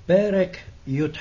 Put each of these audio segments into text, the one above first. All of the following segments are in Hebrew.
פרק י"ח.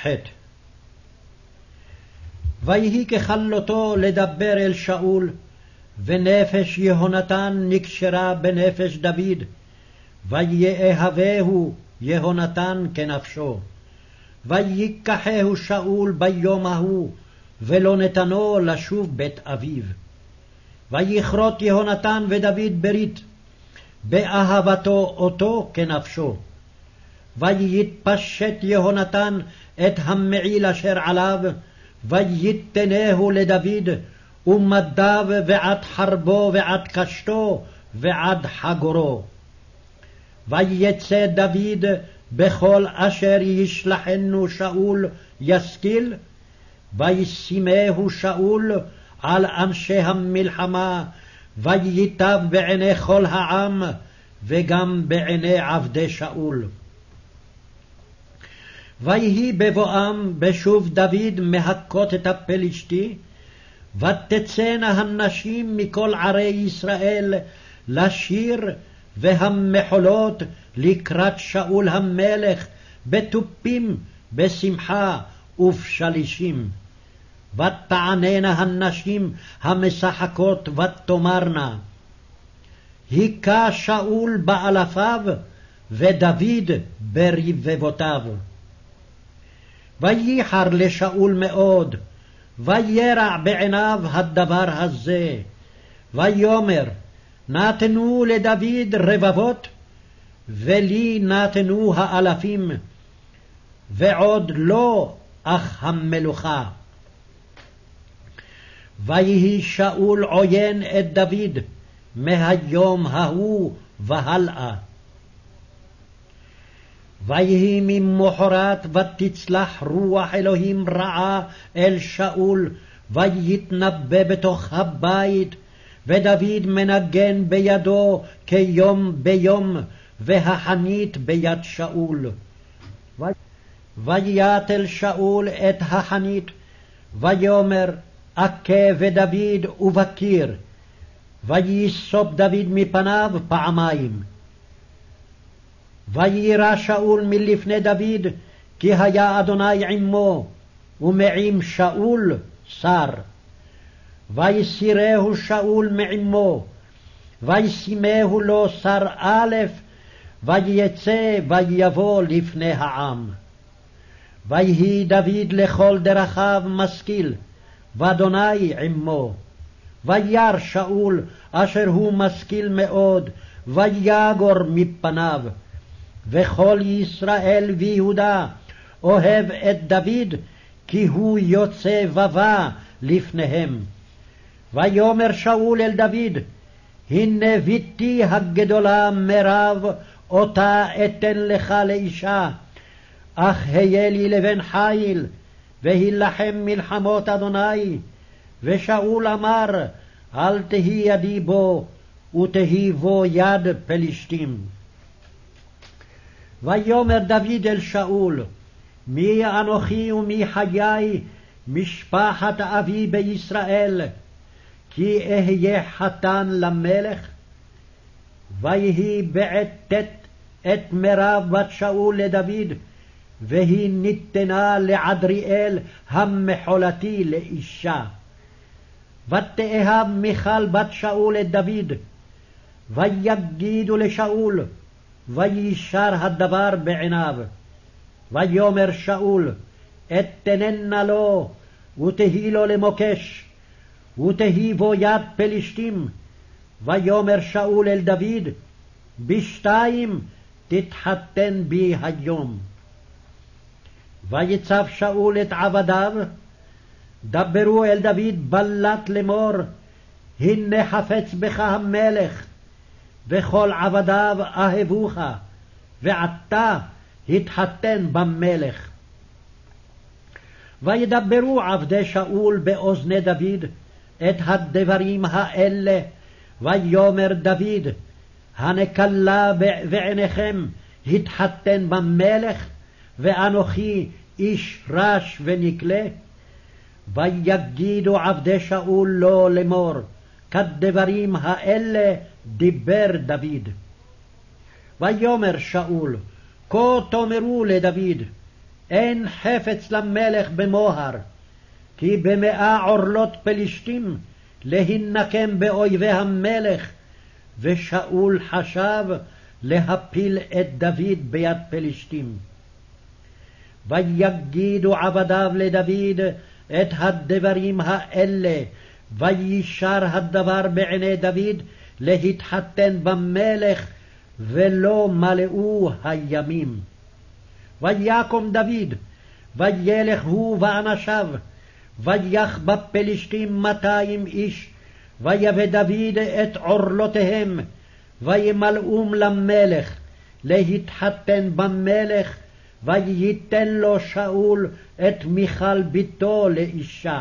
ויהי ככלותו לדבר אל שאול, ונפש יהונתן נקשרה בנפש דוד, ויאהבהו יהונתן כנפשו. ויקחהו שאול ביום ההוא, ולא נתנו לשוב בית אביו. ויכרות יהונתן ודוד ברית, באהבתו אותו כנפשו. ויתפשט יהונתן את המעיל אשר עליו, ויתנהו לדוד, ומדיו ועד חרבו ועד קשתו ועד חגורו. ויצא דוד בכל אשר ישלחנו שאול ישכיל, וישימהו שאול על אנשי המלחמה, וייטב בעיני כל העם, וגם בעיני עבדי שאול. ויהי בבואם בשוב דוד מהכות את הפלישתי, ותצאנה הנשים מכל ערי ישראל לשיר, והמחולות לקראת שאול המלך, בתופים, בשמחה ובשלישים. ותעננה הנשים המשחקות ותאמרנה, היכה שאול באלפיו, ודוד ברבבותיו. וייחר לשאול מאוד, וירע בעיניו הדבר הזה. ויאמר, נתנו לדוד רבבות, ולי נתנו האלפים, ועוד לא אך המלוכה. ויהי שאול עוין את דוד מהיום ההוא והלאה. ויהי ממחרת ותצלח רוח אלוהים רעה אל שאול, ויתנבא בתוך הבית, ודוד מנגן בידו כיום ביום, והחנית ביד שאול. ויתל שאול את החנית, ויאמר, אכה ודוד ובקיר. ויסוב דוד מפניו פעמיים. ויירא שאול מלפני דוד, כי היה אדוני עמו, ומעם שאול שר. ויסירהו שאול מעמו, וישימהו לו שר א', ויצא ויבוא לפני העם. ויהי דוד לכל דרכיו משכיל, ואדוני עמו. וירא שאול אשר הוא משכיל מאוד, ויגור מפניו. וכל ישראל ויהודה אוהב את דוד, כי הוא יוצא ובא לפניהם. ויאמר שאול אל דוד, הנה ביתי הגדולה מרב, אותה אתן לך לאישה, אך היה לי לבן חיל, והילחם מלחמות אדוני. ושאול אמר, אל תהי ידי בו, ותהי בו יד פלישתים. ויאמר דוד אל שאול, מי אנוכי ומי חיי, משפחת אבי בישראל, כי אהיה חתן למלך? ויהי בעת ט' את מרב בת שאול לדוד, והיא ניתנה לעדריאל המחולתי לאישה. ותאהב מיכל בת שאול את דוד, ויגידו לשאול, וישר הדבר בעיניו. ויאמר שאול, אתננה לו, ותהי לו למוקש, ותהי בו יד פלישתים. ויאמר שאול אל דוד, בשתיים תתחתן בי היום. ויצב שאול את עבדיו, דברו אל דוד בלט לאמור, הנה חפץ בך המלך, וכל עבדיו אהבוך, ועתה התחתן במלך. וידברו עבדי שאול באוזני דוד את הדברים האלה, ויאמר דוד, הנקלה בעיניכם התחתן במלך, ואנוכי איש רש ונקלה? ויגידו עבדי שאול לו לאמור, כדברים האלה דיבר דוד. ויאמר שאול, כה תאמרו לדוד, אין חפץ למלך במוהר, כי ב100 עורלות פלישתים להינקם באויבי המלך, ושאול חשב להפיל את דוד ביד פלישתים. ויגידו עבדיו לדוד את הדברים האלה, וישר הדבר בעיני דוד להתחתן במלך, ולא מלאו הימים. ויקום דוד, וילך הוא ואנשיו, ויך בפלישתים 200 איש, ויבא דוד את עורלותיהם, וימלאום למלך, להתחתן במלך, וייתן לו שאול את מיכל ביתו לאישה.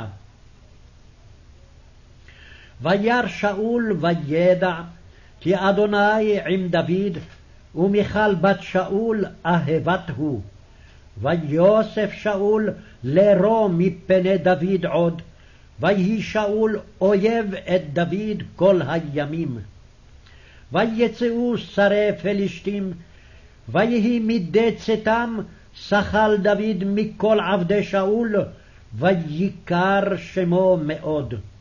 וירא שאול וידע, כי אדוני עם דוד, ומיכל בת שאול אהבת הוא. ויוסף שאול לרו מפני דוד עוד, ויהי שאול אויב את דוד כל הימים. ויצאו שרי פלישתים, ויהי מדי צאתם שכל דוד מכל עבדי שאול, ויקר שמו מאוד.